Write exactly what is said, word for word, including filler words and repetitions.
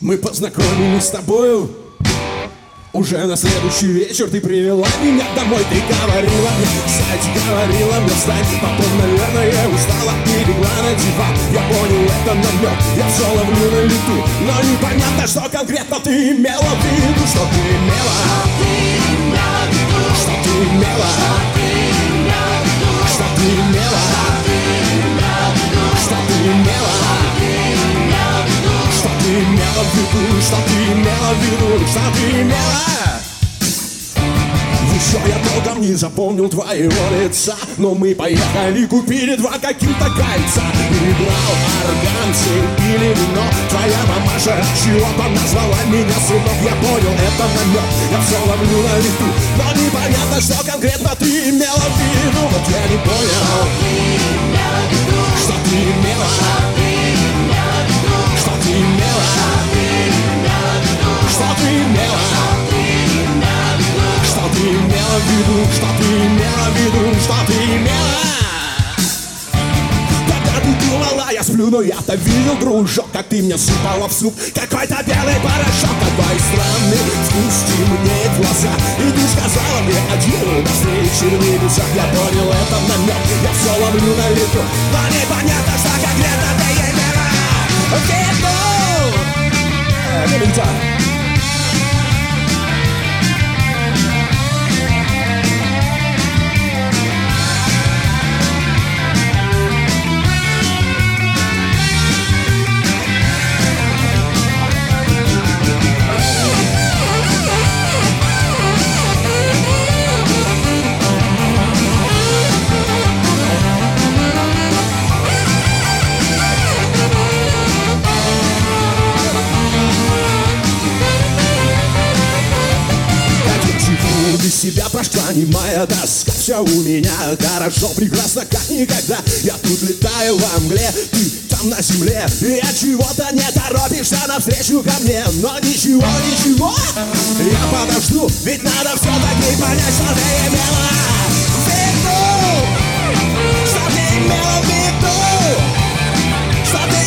Мы познакомились с тобою уже на следующий вечер. Ты привела меня домой, ты говорила мне, кстати, говорила мне встать. Потом, наверное, устала и легла на диван. Я понял, это намек, я все ловлю на лету. Но непонятно, что конкретно ты имела в виду. Что ты имела? Что ты имела? Что ты имела? Что ты имела? Что ты имела в виду? Что ты имела в виду? Что ты имела? Еще я толком не запомнил твоего лица, но мы поехали, купили два каких-то кольца. Перебрал арганцы или вино. Твоя мамаша чего-то назвала меня сынок. Я понял, это намек, я все ловлю на лету. Но непонятно, что конкретно ты имела в виду. Вот я не понял, что ты имела. Что ты имела? Что ты имела? Что ты имела в виду? Что ты имела в виду? Что ты имела? Когда ты думала, я сплю, но я-то видел, дружок, как ты мне сыпала в суп какой-то белый порошок. Какой странный вкус темнеет в глаза. И ты сказала мне один до встречи в небесах. Я понял, это намек, я все ловлю на лету. Но непонятно, что конкретно ты имела в виду. Лебедя. Без себя прошла немая тоска. Все у меня хорошо, прекрасно, как никогда. Я тут летаю во мгле, ты там на земле. И от чего-то не торопишься навстречу ко мне. Но ничего, ничего, я подожду. Ведь надо все-таки понять, что ты имела в виду. Что ты имела в виду. Что ты